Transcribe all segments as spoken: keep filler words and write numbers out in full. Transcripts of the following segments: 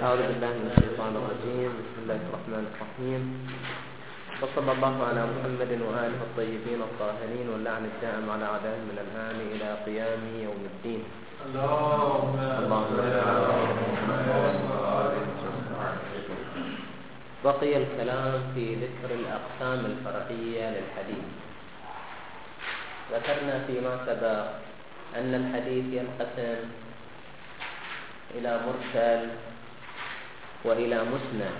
أعوذ بالله من الشيطان الرجيم. بسم الله الرحمن الرحيم. وصلى الله على محمد وآله الطيبين الطاهرين واللعن الدائم على أعدائهم من الآن إلى قيام يوم الدين. اللهم بقي الكلام في ذكر الأقسام الفرعية للحديث. ذكرنا فيما سبق أن الحديث ينقسم إلى مرسل وإلى مسند،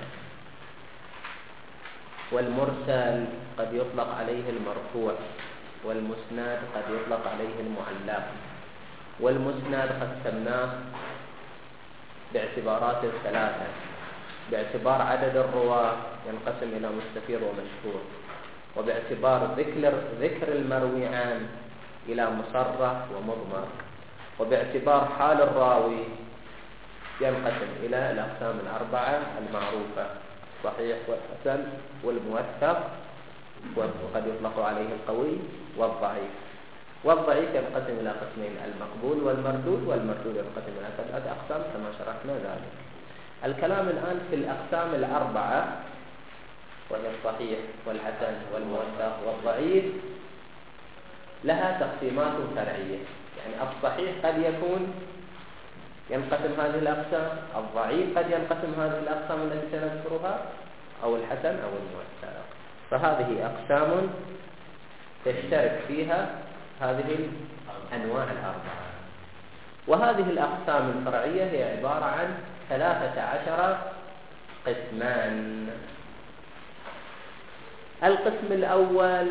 والمرسل قد يطلق عليه المرفوع، والمسند قد يطلق عليه المعلق. والمسند قسمناه باعتبارات ثلاثة: باعتبار عدد الرواة ينقسم إلى مستفيض ومشهور، وباعتبار ذكر ذكر المروي عنه إلى مصرح ومضمر، وباعتبار حال الراوي ينقسم إلى الأقسام الأربعة المعروفة: الصحيح والحسن والموثق، وقد يطلق عليه القوي والضعيف. والضعيف ينقسم إلى قسمين: المقبول والمردود، والمردود ينقسم إلى ثلاثة أقسام كما شرحنا ذلك. الكلام الآن في الأقسام الأربعة وهي الصحيح والحسن والموثق والضعيف، لها تقسيمات فرعية. يعني الصحيح قد يكون ينقسم هذه الأقسام، الضعيف قد ينقسم هذه الأقسام التي سنذكرها، أو الحسن أو الموثق. فهذه أقسام تشترك فيها هذه الأنواع الأربعة. وهذه الأقسام الفرعية هي عبارة عن ثلاثة عشر قسمان. القسم الأول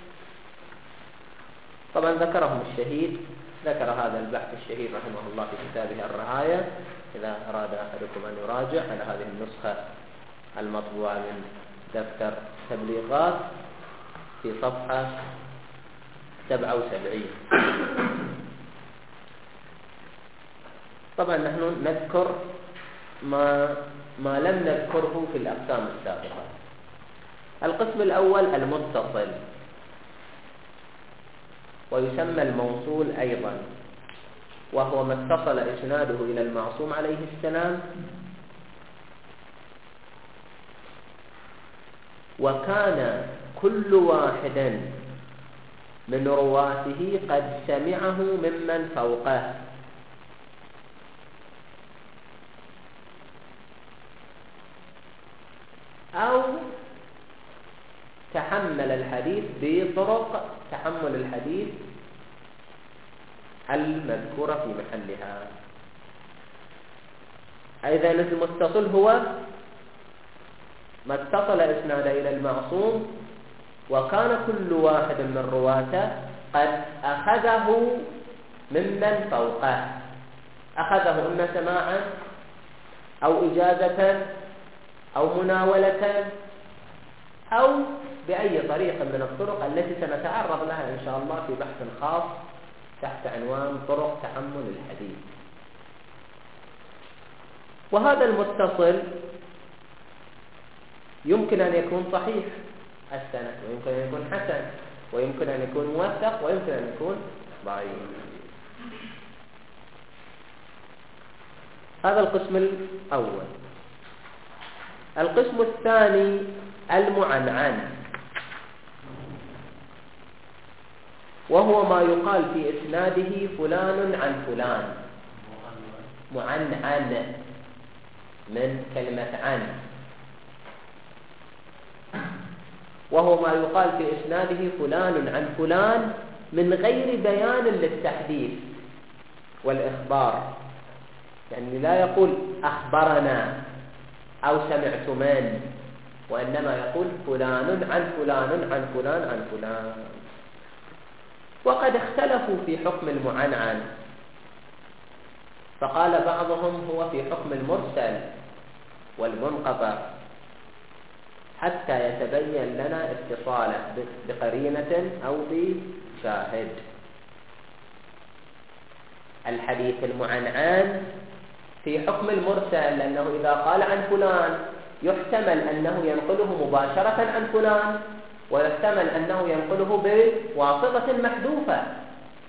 طبعا ذكرهم الشهيد، ذكر هذا البحث الشهيد رحمه الله في كتابه الرعاية، إذا أراد أحدكم أن يراجع على هذه النسخة المطبوعة من دفتر تبليغات في صفحة سبعة وسبعين. طبعا نحن نذكر ما ما لم نذكره في الأقسام السابقة. القسم الأول المتصل، ويسمى الموصول أيضا، وهو ما اتصل إسناده إلى المعصوم عليه السلام، وكان كل واحد من رواته قد سمعه ممن فوقه، أو تحمل الحديث بطرق تحمل الحديث المذكورة في محلها. إذا المتصل هو ما اتصل إسناده إلى المعصوم وكان كل واحد من رواته قد أخذه ممن فوقه، أخذه إما سماعا أو إجازة أو مناولة أو بأي طريقة من الطرق التي سنتعرض لها إن شاء الله في بحث خاص تحت عنوان طرق تحمل الحديث. وهذا المتصل يمكن أن يكون صحيح السند، ويمكن أن يكون حسن، ويمكن أن يكون موثق، ويمكن أن يكون ضعيف. هذا القسم الأول. القسم الثاني المعنعن، وهو ما يقال في إسناده فلان عن فلان. معنعن من كلمة عن، وهو ما يقال في إسناده فلان عن فلان من غير بيان للتحديث والإخبار. يعني لا يقول أخبرنا أو سمعت من، وإنما يقول فلان عن فلان عن فلان عن فلان. وقد اختلفوا في حكم المعنعن، فقال بعضهم هو في حكم المرسل والمنقطع حتى يتبين لنا اتصاله بقرينة أو بشاهد. الحديث المعنعن في حكم المرسل، لأنه إذا قال عن فلان يحتمل أنه ينقله مباشرة عن فلان، ويحتمل أنه ينقله بواسطة محذوفة.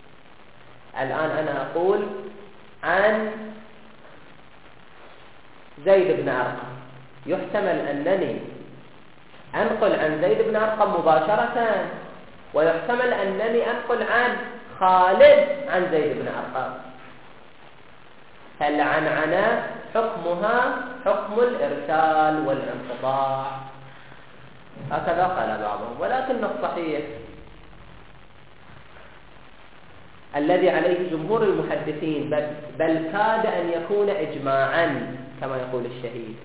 الآن أنا أقول عن زيد بن أرقم، يحتمل أنني أنقل عن زيد بن أرقم مباشرة، ويحتمل أنني أنقل عن خالد عن زيد بن أرقم. فالعنعنة حكمها حكم الإرسال والانقطاع، هكذا قال بعضهم. ولكن الصحيح الذي عليه جمهور المحدثين، بل, بل كاد أن يكون إجماعا كما يقول الشهيد،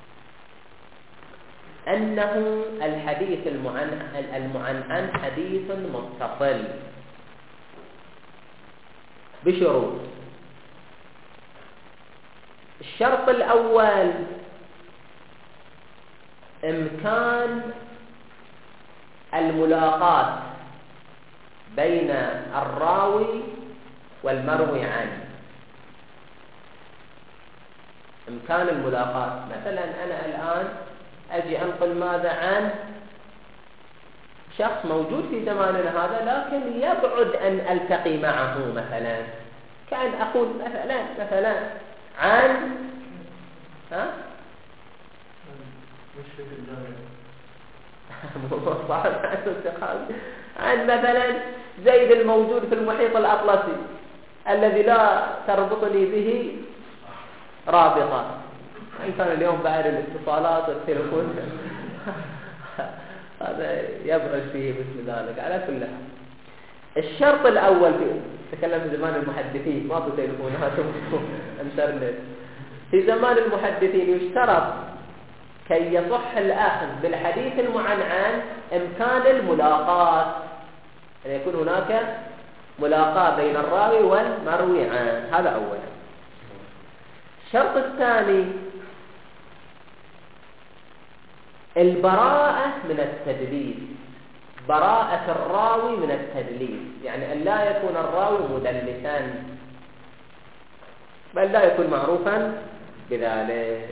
أنه الحديث المعنعن حديث متصل بشروط. الشرط الأول إمكان الملاقاة بين الراوي والمروي عنه. إمكان الملاقاة، مثلا أنا الآن أجي أنقل ماذا عن شخص موجود في زماننا هذا، لكن يبعد أن ألتقي معه، مثلا كأن أقول مثلا مثلا عن ها عن مثلا زيد الموجود في المحيط الأطلسي الذي لا تربطني به رابطة، إن كان اليوم بعد الاتصالات والتلفون هذا يبعد فيه مثل ذلك. على كل حال، الشرط الأول في تكلم في زمان المحدثين، ما في تلفونات انترنت، في زمان المحدثين يشترط كي يصح الأخذ بالحديث المعنعن إمكان الملاقاة، أن يكون هناك ملاقاة بين الراوي والمروي عنه، هذا أولا. الشرط الثاني البراءة من التدليس، براءة الراوي من التدليس، يعني أن لا يكون الراوي مدلسا، بل لا يكون معروفا بذلك،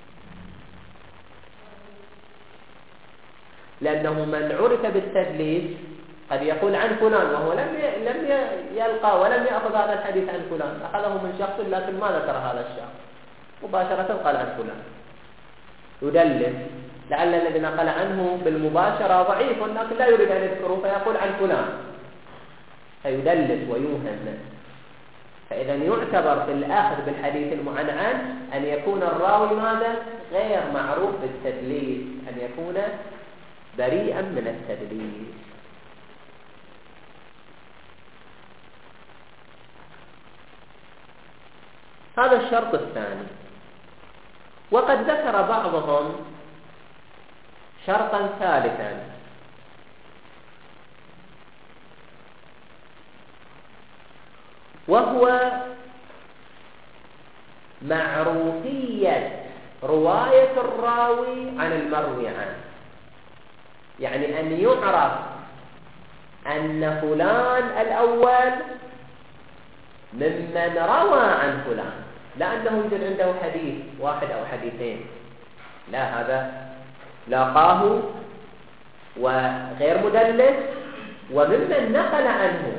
لأنه من عرف بالتدليس قد يقول عن فلان وهو لم لم يلقى ولم يأخذ هذا الحديث عن فلان، أخذه من شخص لكن ما ذكر هذا الشخص، مباشرة قال عن فلان، يدلس، لعل الذي نقل عنه بالمباشرة ضعيف لكن لا يريد أن يذكره فيقول عن فلان، فيدلس ويوهم. فإذا يعتبر في الأخذ بالحديث المعنعن أن يكون الراوي ماذا؟ غير معروف بالتدليس، أن يكون بريئا من التدليس. هذا الشرط الثاني. وقد ذكر بعضهم شرطا ثالثا، وهو معروفية رواية الراوي عن المروي عنه، يعني أن يعرف أن فلان الأول ممن روى عن فلان، لا أنه يوجد عنده حديث واحد أو حديثين، لا، هذا لاقاه وغير مدلس وممن نقل عنه.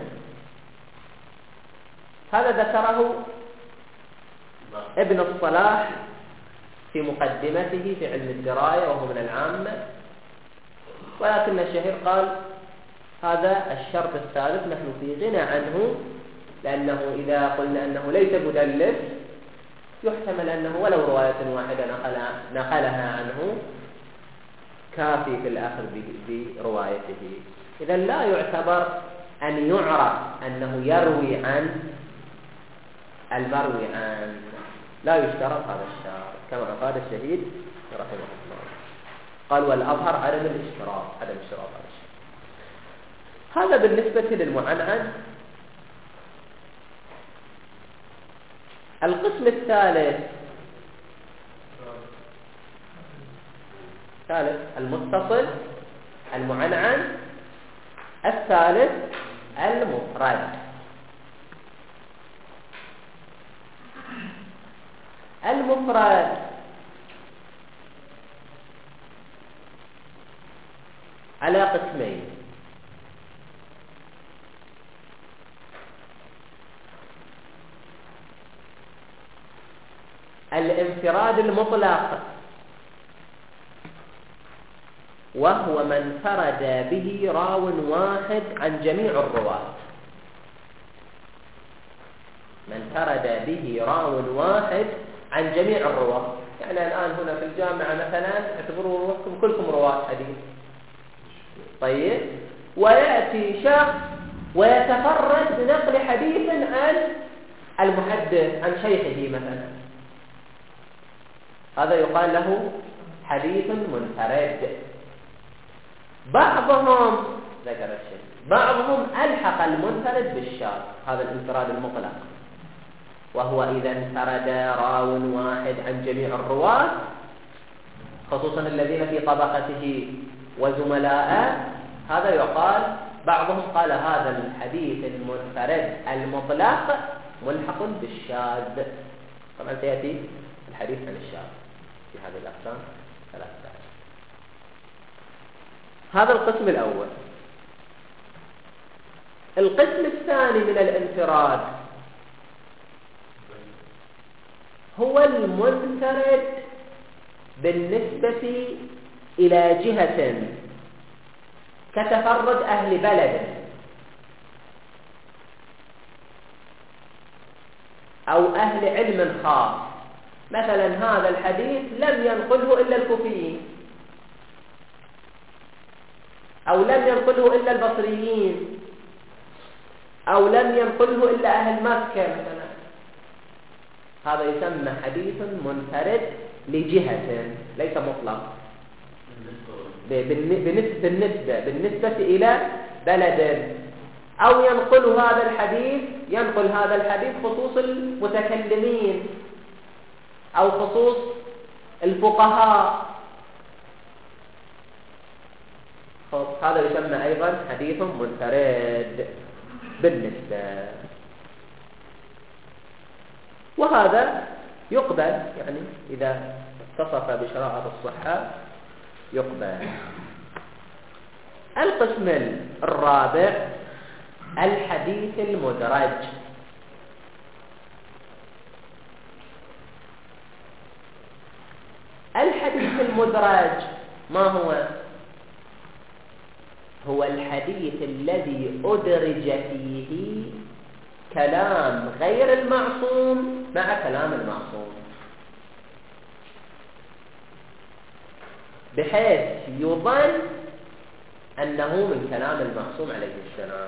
هذا ذكره ابن الصلاح في مقدمته في علم الدراية وهو من العامة، ولكن الشهير قال هذا الشرط الثالث نحن في غنى عنه، لأنه إذا قلنا أنه ليس مدلس يحتمل أنه ولو رواية واحدة نقلها عنه كافي في الآخر بروايته. إذا لا يعتبر أن يعرف أنه يروي عن المروي عن، لا يشترط هذا الشرط كما قال الشهيد رحمه الله. قال والأظهر عدم الاشتراط، عدم اشتراط هذا الشرط. هذا بالنسبة للمعنعن. القسم الثالث ثالث المتصل المعنعن. الثالث المفرد. المفرد على قسمين. الانفراد المطلق، وهو من انفرد به راو واحد عن جميع الرواة. من انفرد به راو واحد عن جميع الرواة. يعني الآن هنا في الجامعة مثلا اعتبروا رواتكم كلكم رواة حديث، طيب، ويأتي شخص ويتفرد بنقل حديث عن المحدث عن شيخه مثلا، هذا يقال له حديث منفرد. بعضهم ذكر الشيء بعضهم ألحق المنفرد بالشاذ، هذا الانفراد المطلق، وهو إذا انفرد راو واحد عن جميع الرواة، خصوصا الذين في طبقته وزملاءه، هذا يقال، بعضهم قال هذا الحديث المنفرد المطلق ملحق بالشاذ. طبعا سيأتي الحديث عن الشاذ في هذه الأقسام ثلاثة. هذا القسم الأول. القسم الثاني من الانفراد هو المنفرد بالنسبة إلى جهة كتفرد أهل بلد أو أهل علم خاص. مثلا هذا الحديث لم ينقله إلا الكوفيين، أو لم ينقله إلا البصريين، أو لم ينقله إلا أهل مكة مثلا، هذا يسمى حديث منفرد لجهة ليس مطلق، بالنسبة بالنسبة إلى بلد. أو ينقل هذا الحديث ينقل هذا الحديث خصوص المتكلمين أو خصوص الفقهاء، هذا يسمى أيضا حديث منفرد بالنسبة. وهذا يقبل، يعني إذا اتصف بشرائط الصحة يقبل. القسم الرابع الحديث المدرج. الحديث المدرج ما هو؟ هو الحديث الذي أدرج فيه كلام غير المعصوم مع كلام المعصوم، بحيث يظن أنه من كلام المعصوم عليه السلام.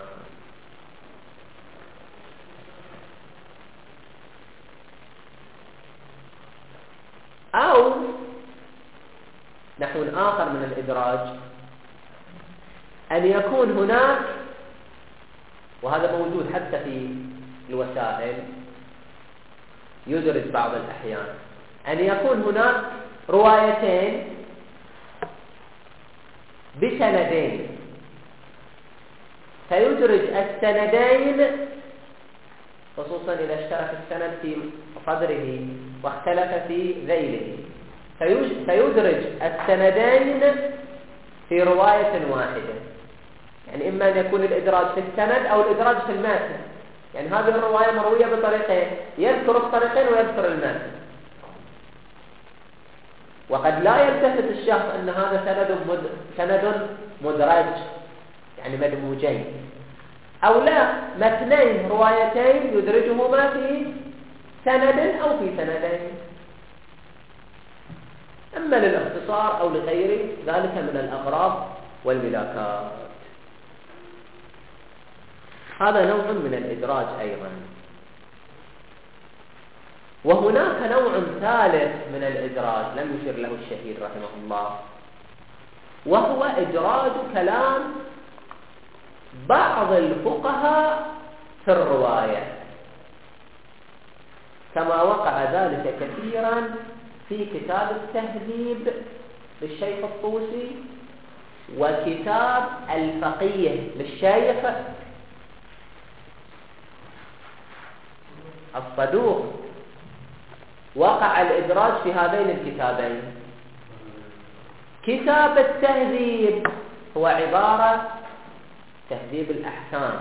أو نحو آخر من الإدراج أن يكون هناك، وهذا موجود حتى في الوسائل، يدرج بعض الأحيان، أن يكون هناك روايتين بسندين، فيدرج السندين، خصوصا إذا اشترك السند في صدره واختلف في ذيله، فيدرج السندين في رواية واحدة. يعني إما أن يكون الإدراج في السند أو الإدراج في المتن، يعني هذه الرواية مروية بطريقين، يذكر الطريقين ويذكر المتن، وقد لا يلتفت الشخص أن هذا سند مد... سند مدرج يعني مدموجين، أو لا، متنين روايتين يدرجهما في سند أو في سندين، أما للاختصار أو لغير ذلك من الأغراض والملاكات. هذا نوع من الإدراج أيضا. وهناك نوع ثالث من الإدراج لم يشر له الشهيد رحمه الله، وهو إدراج كلام بعض الفقهاء في الرواية، كما وقع ذلك كثيرا في كتاب التهذيب للشيخ الطوسي وكتاب الفقيه للشيخ الصدوق. وقع الإدراج في هذين الكتابين. كتاب التهذيب هو عبارة تهذيب الأحكام،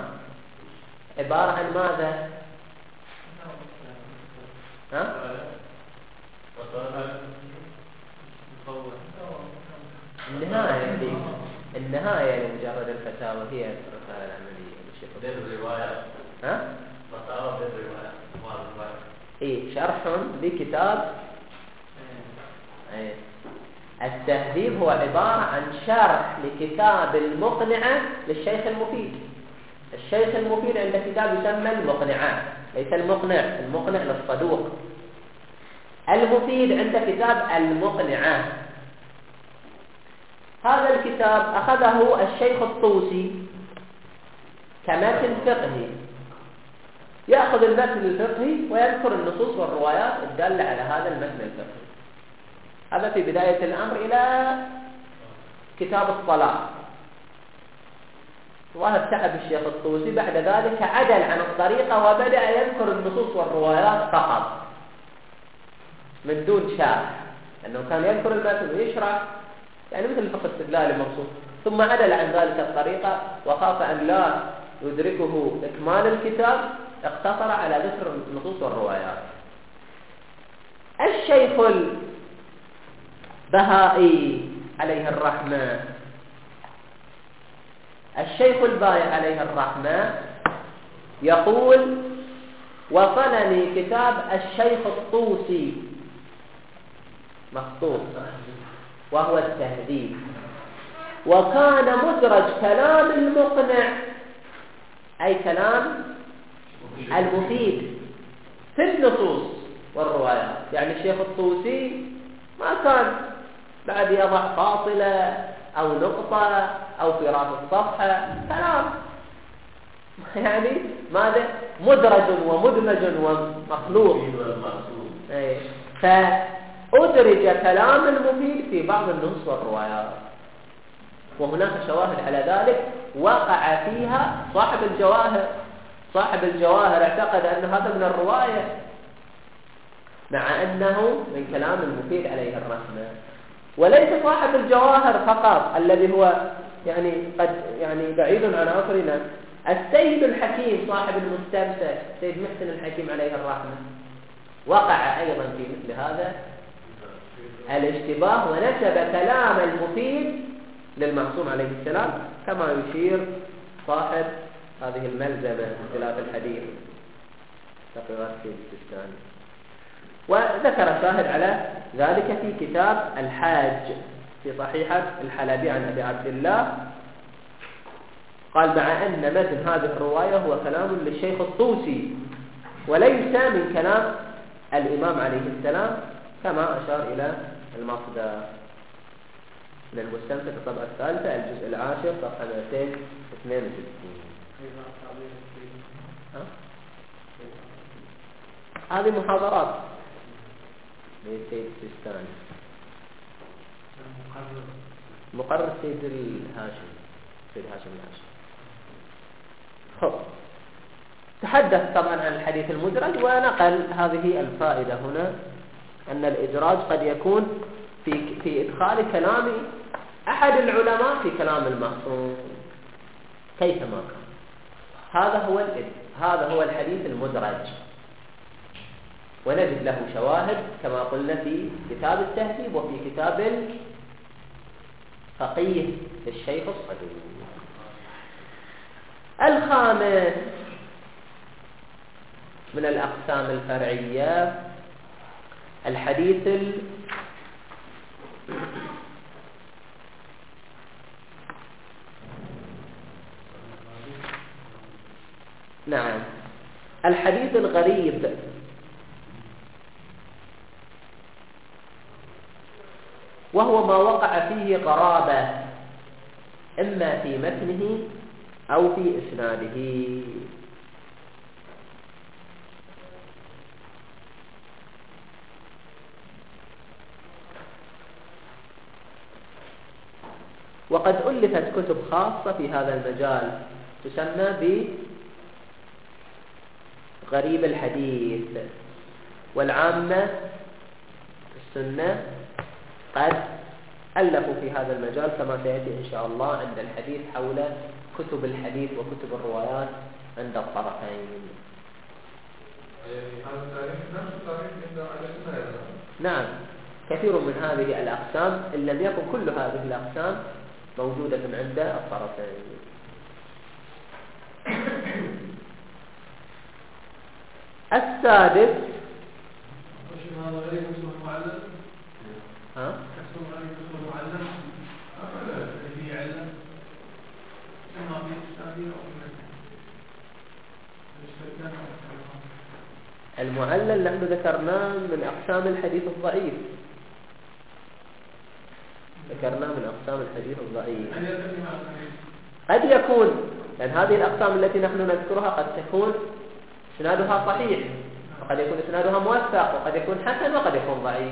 عبارة عن ماذا؟ ها؟ النهاية دي النهاية لمجرد الفتاوى هي الرسالة العملية للشيخ بالرواية. ها؟ فتاوى بالرواية. إيه شرح لكتاب إيه. التهذيب هو عبارة عن شرح لكتاب المقنعة للشيخ المفيد. الشيخ المفيد عند كتاب يسمى المقنعات، ليس المقنع، المقنع للصدوق. المفيد عند كتاب المقنعات. هذا الكتاب أخذه الشيخ الطوسي كمتن فقهي، يأخذ المتن الفقهي ويذكر النصوص والروايات الدالة على هذا المتن الفقهي. هذا في بداية الأمر إلى كتاب الصلاة. ظهر تعب الشيخ الطوسي، بعد ذلك عدل عن الطريقة وبدأ يذكر النصوص والروايات فقط من دون شرح، لأنه كان يذكر المتن ويشرح يعني مثل الفقه الاستدلالي المبسوط، ثم عدل عن ذلك الطريقة وخاف أن لا يدركه إكمال الكتاب، اقتصر على ذكر النصوص والروايات. الشيخ البهائي عليه الرحمة الشيخ البهائي عليه الرحمة يقول: وصلني كتاب الشيخ الطوسي مخطوط وهو التهذيب، وكان مدرج كلام المقنع أي كلام المفيد في النصوص والروايات. يعني الشيخ الطوسي ما كان بعد يضع فاصلة أو نقطة أو في رأس الصفحة كلام، يعني ماذا مدرج ومدمج ومخلوط. أي. فأدرج كلام المفيد في بعض النصوص والروايات، وهناك شواهد على ذلك وقع فيها صاحب الجواهر. صاحب الجواهر اعتقد أن هذا من الرواية مع أنه من كلام المفيد عليه الرحمة. وليس صاحب الجواهر فقط الذي هو يعني قد يعني بعيد عن عصرنا، السيد الحكيم صاحب المستمسك سيد محسن الحكيم عليه الرحمة وقع أيضا في مثل هذا الاشتباه، ونسب كلام المفيد للمعصوم عليه السلام، كما يشير صاحب هذه الملزمة اختلاف الحديث تقرير السيد السيستاني. وذكر شاهد على ذلك في كتاب الحاج في صحيحة الحلبي عن أبي عبد الله، قال: مع أن متن هذه الرواية هو كلام للشيخ الطوسي وليس من كلام الإمام عليه السلام، كما أشار إلى المصدر من المستمسك الطبعة الثالثة الجزء العاشر صفحة مئتين واثنين وستين. هذه محاضرات للسيد السيستاني، مقرر السيد الهاشم السيد هاشم الهاشم. خب، تحدث طبعا عن الحديث المدرج ونقل هذه الفائدة هنا، أن الإدراج قد يكون في في إدخال كلام أحد العلماء في كلام المعصوم كيفما كان. هذا هو هذا هو الحديث المدرج، ونجد له شواهد كما قلنا في كتاب التهذيب وفي كتاب الفقيه للشيخ الصدوق. الخامس من الأقسام الفرعية الحديث ال... نعم الحديث الغريب، وهو ما وقع فيه غرابة إما في متنه أو في إسناده. وقد ألفت كتب خاصة في هذا المجال تسمى بغريب الحديث، والعامة السنة قد ألفوا في هذا المجال كما سيأتي إن شاء الله عند الحديث حول كتب الحديث وكتب الروايات عند الطرفين. نعم كثير من هذه الأقسام إن لم يكن كل هذه الأقسام موجودة عند الطرفين. السادس هذا غير اسمه معلم. ها؟ اسمه غير اسمه معلم. في علم. ما في تستعير أو المعلل نحن ذكرناه من أقسام الحديث الضعيف. ذكرناه من أقسام الحديث الضعيف. قد يكون، لأن هذه الأقسام التي نحن نذكرها قد تكون إسنادها صحيح، وقد يكون إسنادها موثق، وقد يكون حسن، وقد يكون ضعيف.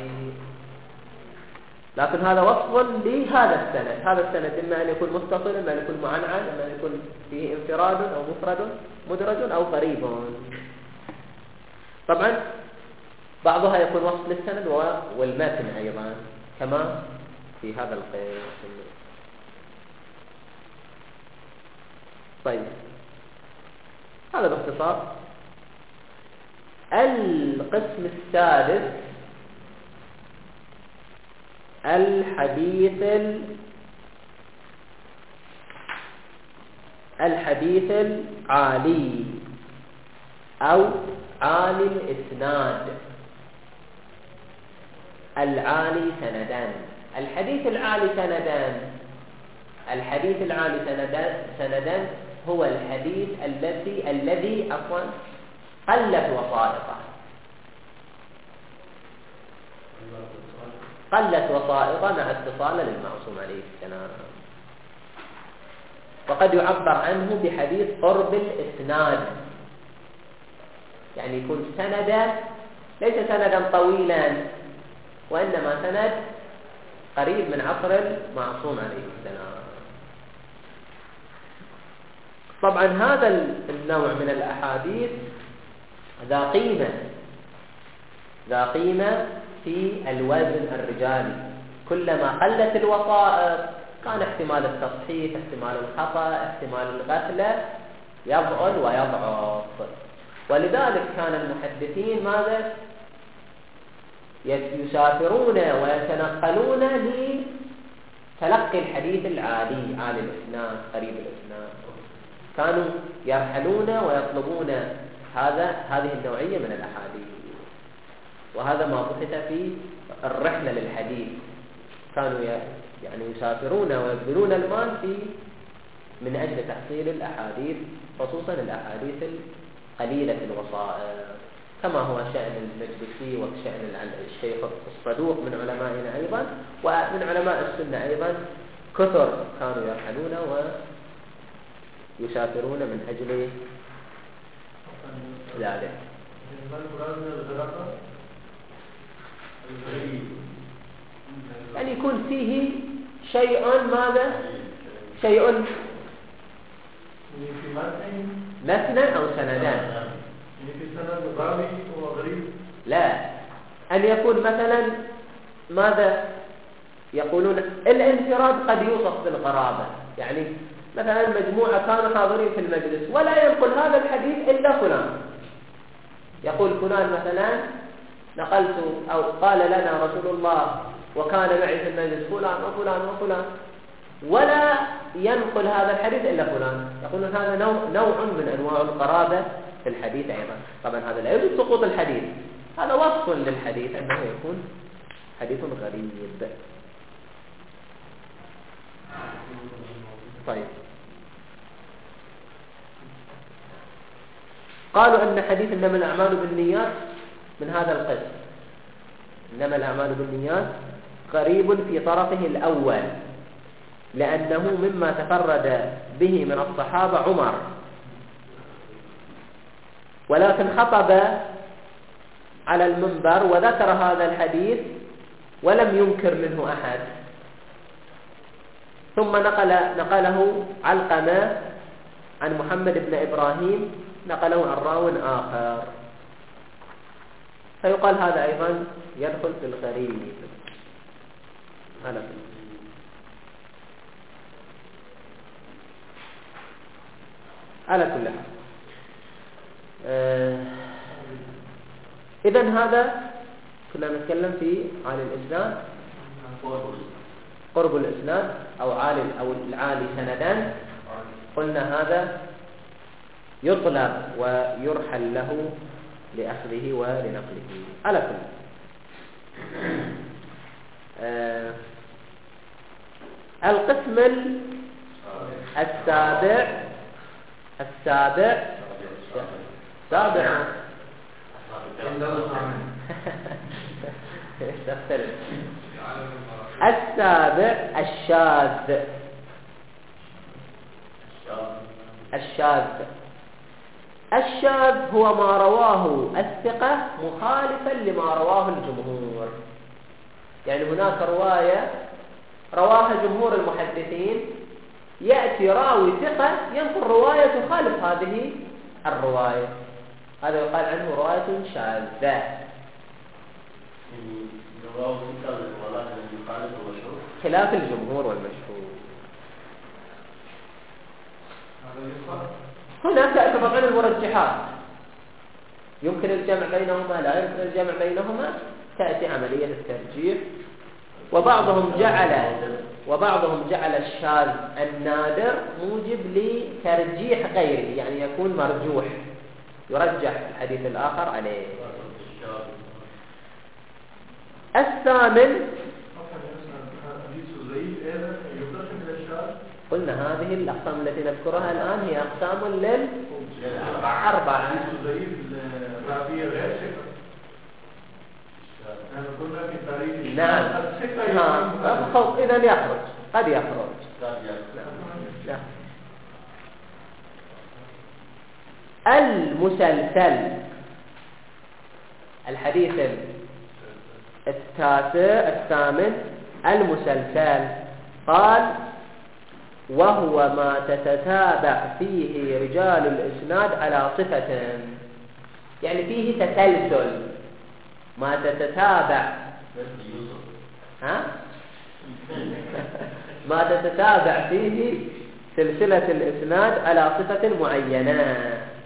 لكن هذا وصف لهذا السند. هذا السند إما أن يكون متصل، إما أن يكون معنعن، إما أن يكون فيه انفراد أو مفرد مدرج أو قريب. طبعا بعضها يكون وصف للسند والمتن أيضا كما في هذا القسم. طيب، هذا باختصار. القسم السادس الحديث الحديث العالي أو عالي الإسناد، العالي سندان. الحديث العالي سندان الحديث العالي سندان سندان هو الحديث الذي الذي عفوا قلت وسائطه قلت وسائطه مع اتصال للمعصوم عليه السلام. وقد يعبر عنه بحديث قرب الإسناد، يعني يكون سندا ليس سندا طويلا، وإنما سند قريب من عصر المعصوم عليه السلام. طبعا هذا النوع من الأحاديث ذا قيمة ذا قيمة في الوزن الرجالي. كلما قلت الوسائط كان احتمال التصحيح، احتمال الخطأ، احتمال الغفلة يضعل ويضعف. ولذلك كان المحدثين ماذا؟ يسافرون ويتنقلون لتلقي الحديث العالي، عالي الإسناد، قريب الإسناد. كانوا يرحلون ويطلبون هذا هذه النوعية من الأحاديث. وهذا ما بحث في الرحلة للحديث. كانوا يعني يسافرون ويبذلون المال في من أجل تحصيل الأحاديث، خصوصا الأحاديث قليلة الوسائط، كما هو شأن المجلسي وشأن الشيخ الصدوق من علمائنا أيضا، ومن علماء السنة أيضا كثر كانوا يرحلون ويسافرون من أجل ذلك. يعني يكون فيه شيء ماذا؟ شيء مثنى أو سندان. لا، أن يكون مثلا ماذا يقولون الانفراد قد يوصف بالغرابة. يعني مثلا مجموعة كانوا حاضرين في المجلس ولا ينقل هذا الحديث إلا فلان. يقول فلان مثلا نقلت أو قال لنا رسول الله وكان معي في المجلس فلان وفلان وفلان، ولا ينقل هذا الحديث إلا فلان. يقولون هذا نوع, نوع من أنواع القرابة في الحديث أيضا. طبعا هذا لا يوجد سقوط الحديث، هذا وصف للحديث أنه يكون حديث غريب. طيب، قالوا أن حديث إنما الأعمال بالنيات من هذا القسم. إنما الأعمال بالنيات قريب في طرفه الأول، لأنه مما تفرد به من الصحابة عمر، ولكن خطب على المنبر وذكر هذا الحديث ولم ينكر منه أحد، ثم نقل نقله علقمة عن محمد بن إبراهيم، نقله عن راو آخر، فيقال هذا أيضا يدخل في الغريب. على كل حال، آه إذن هذا كنا نتكلم في عالي الإسناد، قرب الإسناد أو عالي أو العالي سندا. قلنا هذا يطلب ويرحل له لأخذه ولنقله. على كل آه القسم السابع السابع سابع السابع الشاذ. الشاذ الشاذ هو ما رواه الثقة مخالفا لما رواه الجمهور. يعني هناك رواية رواها جمهور المحدثين، يأتي راوي ثقة ينقل رواية تخالف هذه الرواية، هذا يقال عنه رواية شاذة. خلاف الجمهور والمشهور. هنا تأتي طبعا المرجحات، يمكن الجمع بينهما لا يمكن الجمع بينهما، تأتي عملية الترجيح. وبعضهم جعل وبعضهم جعل الشاذ النادر موجب لترجيح غيره، يعني يكون مرجوح، يرجح الحديث الآخر عليه. الثامن قلنا هذه الأقسام التي نذكرها الآن هي أقسام للأربعة. نعم. ها. إذا يخرج قد يخرج. لا. المسلسل الحديث التاسع الثامن المسلسل قال وهو ما تتتابع فيه رجال الإسناد على صفة، يعني فيه تسلسل، ما تتتابع ها؟ ما تتتابع فيه سلسلة الإسناد على صفة معينة،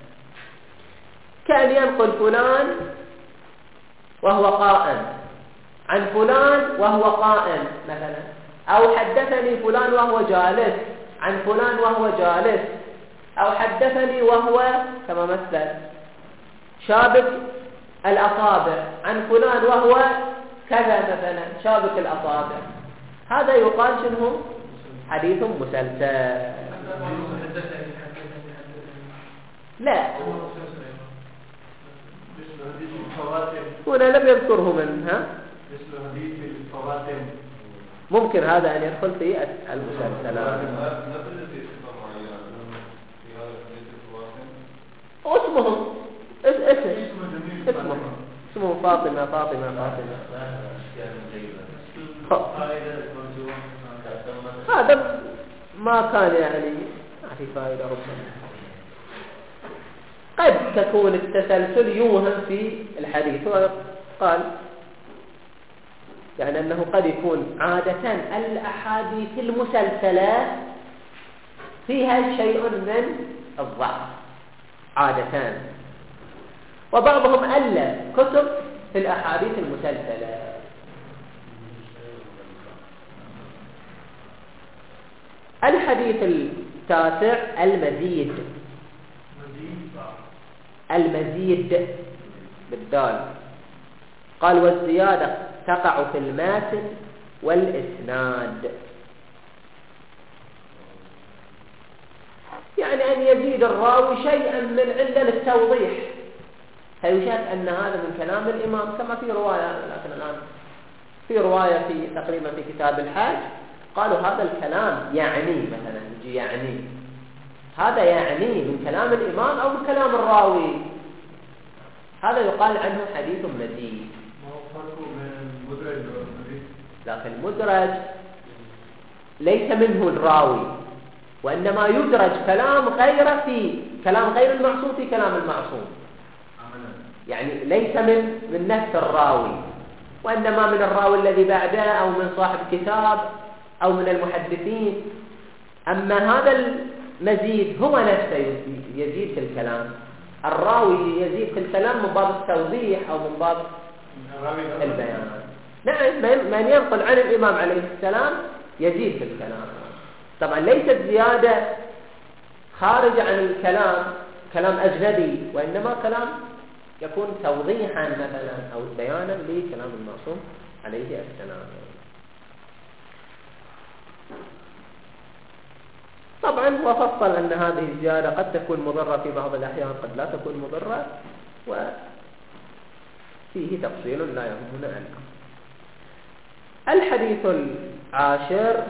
كأن ينقل فلان وهو قائم عن فلان وهو قائم مثلا، أو حدثني فلان وهو جالس عن فلان وهو جالس، أو حدثني وهو كما مثل شابك الأصابع عن فلان وهو كذا مثلا شابك الأصابع. هذا يقال شنو؟ حديث مسلسل. لا، هنا لم يذكره منها. ممكن هذا أن يدخل في المسلسلات. اسمهم اسم اسمهم اسمه فاطمة فاطمة فاطمة. هذا ما كان يعني ما في فائدة ربما. قد تكون التسلسل يوهم في الحديث. هو قال يعني أنه قد يكون عادة الأحاديث المسلسلة فيها شيء من الضعف عادة، وبعضهم ألف كتب في الأحاديث المسلسلة. الحديث التاسع المزيد. المزيد بالدال. قال والزيادة تقع في الماتن والإسناد، يعني أن يزيد الراوي شيئا من علة للتوضيح، فيشاهد أن هذا من كلام الإمام، كما في رواية لكن الآن في رواية في تقريبا في كتاب الحاج قالوا هذا الكلام يعني مثلا يجي يعني هذا يعني من كلام الإمام أو من كلام الراوي، هذا يقال عنه حديث مزيد. لكن المدرج ليس منه الراوي، وإنما يدرج كلام غير في كلام غير المعصوم في كلام المعصوم، يعني ليس من من نفس الراوي، وإنما من الراوي الذي بعده أو من صاحب كتاب أو من المحدثين. أما هذا المزيد هو نفسه يزيد في الكلام، الراوي يزيد في الكلام من باب التوضيح أو من باب البيان. نعم، من ينقل عن الإمام عليه السلام يزيد في الكلام. طبعا ليست زيادة خارج عن الكلام، كلام أجنبي، وإنما كلام يكون توضيحا مثلا أو بيانا لكلام المعصوم عليه السلام. طبعا وفصل أن هذه الزيادة قد تكون مضرة في بعض الأحيان، قد لا تكون مضرة، وفيه تفصيل لا يهمنا الآن. الحديث العاشر: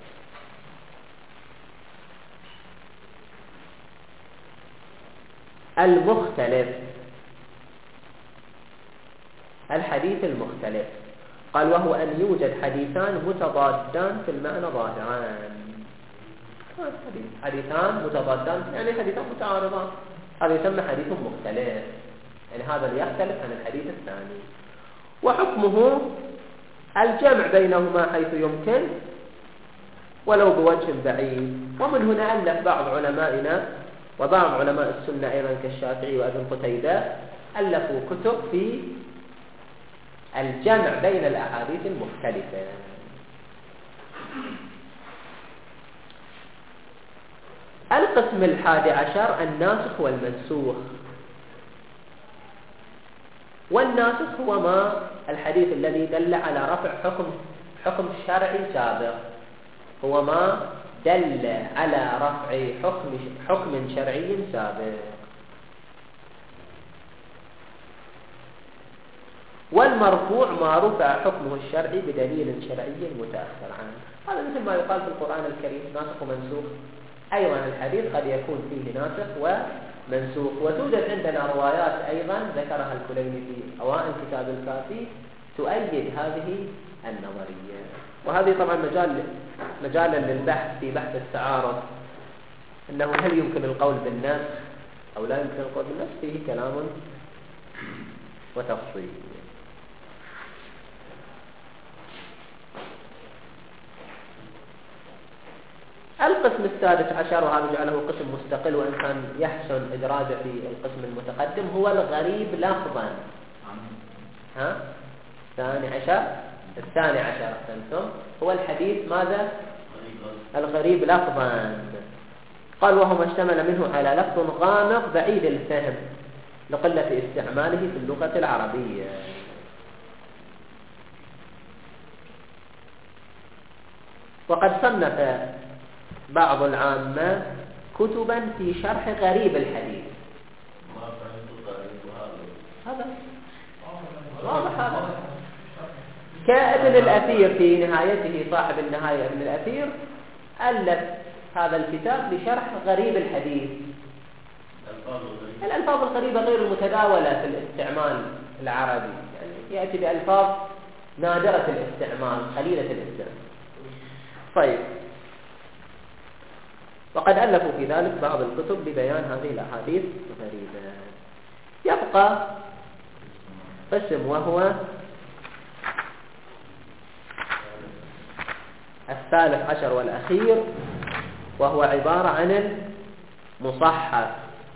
المختلف. الحديث المختلف قال: وهو أن يوجد حديثان متضادان في المعنى ظاهران. حديثان متضادان يعني حديثان متعارضان، هذا يسمى حديث مختلف، يعني هذا يختلف عن الحديث الثاني. وحكمه الجمع بينهما حيث يمكن ولو بوجه بعيد. ومن هنا ألف بعض علمائنا وبعض علماء السنة أيضا كالشافعي وابن قتيبة ألفوا كتب في الجمع بين الأحاديث المختلفة. القسم الحادي عشر: الناسخ والمنسوخ. والناسخ هو ما الحديث الذي دل على رفع حكم حكم شرعي سابق، هو ما دل على رفع حكم حكم شرعي سابق. والمرفوع ما رفع حكمه الشرعي بدليل شرعي متأخر عنه. هذا مثل ما يقال في القرآن الكريم ناسخ ومنسوخ. أيضا الحديث قد يكون فيه ناسخ ومنسوخ. وتوجد عندنا روايات أيضا ذكرها الكليني في أوائل كتاب الكافي تؤيد هذه النظرية. وهذه طبعا مجال مجالا للبحث في بحث التعارض، أنه هل يمكن القول بالنسخ أو لا يمكن القول بالنسخ، فيه كلام وتفصيل. القسم السادس عشر، وهذا جعله قسم مستقل وإن كان يحسن إدراجه في القسم المتقدم، هو الغريب لفظا. ها؟ الثاني عشر الثاني عشر أحسنتم، هو الحديث ماذا؟ الغريب لفظا. قال: وهو ما اشتمل منه على لفظ غامض بعيد الفهم لقلة استعماله في اللغة العربية. وقد صنف بعض العامة كتبا في شرح غريب الحديث. هذا واضح هذا. كابن الأثير في نهايته، صاحب النهاية ابن الأثير ألف هذا الكتاب لشرح غريب الحديث. الألفاظ الغريبة غير المتداولة في الاستعمال العربي، يعني يأتي بألفاظ نادرة الاستعمال قليلة الاستعمال. طيب، وقد ألفوا في ذلك بعض الكتب لبيان هذه الأحاديث الغريبة. يبقى قسم وهو الثالث عشر والأخير، وهو عبارة عن المصحف.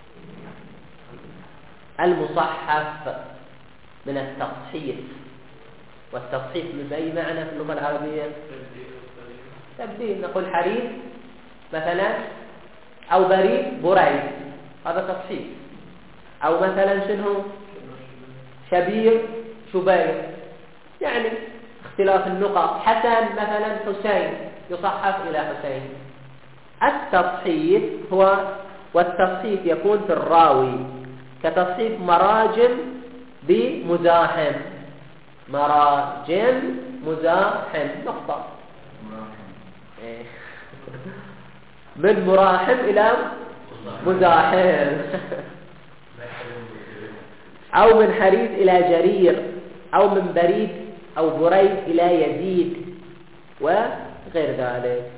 المصحف من التصحيف، والتصحيف بأي معنى في اللغة العربية؟ تبديل. نقول حريف مثلا، أو بريد بريد، هذا تصحيف. أو مثلا شنو؟ شبير شبير، يعني اختلاف النقط. حسن مثلا حسين، يصحف إلى حسين. التصحيف هو، والتصحيف يكون في الراوي كتصحيف مراجم بمزاحم. مراجم مزاحم نقطة، من مراحم إلى مزاحم. أو من حريث إلى جرير، أو من بريد أو بريد إلى يزيد، وغير ذلك.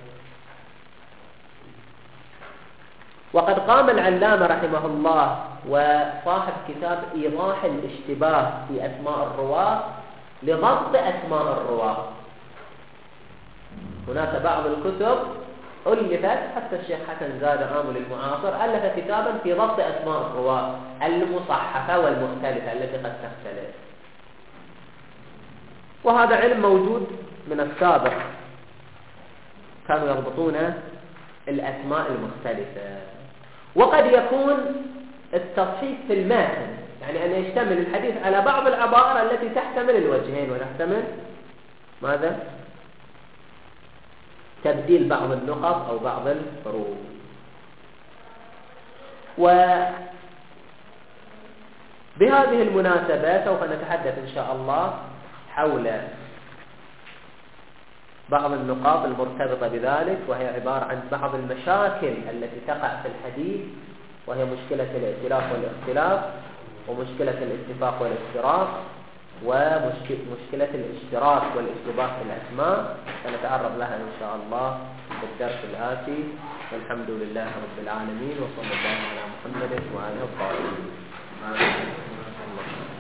وقد قام العلامة رحمه الله وصاحب كتاب إيضاح الاشتباه في أسماء الرواة لضبط أسماء الرواة. هناك بعض الكتب ألفت، حتى الشيخ حسن زاد عامل المعاصر ألف كتابا في ضبط أسماء الرواة المصحفة والمختلفة التي قد تختلف. وهذا علم موجود من السابق، كانوا يربطون الأسماء المختلفة. وقد يكون التصحيح في المتن، يعني أن يشتمل الحديث على بعض العبارة التي تحتمل الوجهين وتحتمل ماذا؟ تبديل بعض النقط أو بعض الحروف. وبهذه المناسبة سوف نتحدث إن شاء الله حول بعض النقاط المرتبطة بذلك، وهي عبارة عن بعض المشاكل التي تقع في الحديث، وهي مشكلة الائتلاف والاختلاف، ومشكلة الاتفاق والافتراق، ومشكلة الاشتراك والاشتباه في الأسماء. سنتعرض لها إن شاء الله في الدرس الآتي. والحمد لله رب العالمين، وصلى الله على محمد وعلى آله الطاهرين.